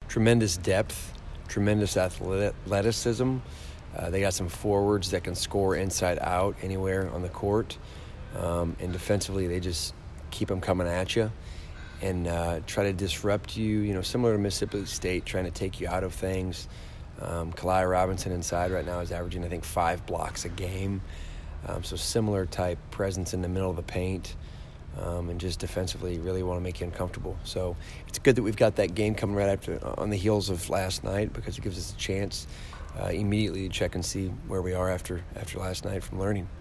tremendous depth, tremendous athleticism. They got some forwards that can score inside out anywhere on the court. And defensively, they just keep them coming at you and try to disrupt you, similar to Mississippi State, trying to take you out of things. Kalai Robinson inside right now is averaging, I think, 5 blocks a game. So similar type presence in the middle of the paint. And just defensively really want to make you uncomfortable. So it's good that we've got that game coming right after on the heels of last night, because it gives us a chance immediately to check and see where we are after last night from learning.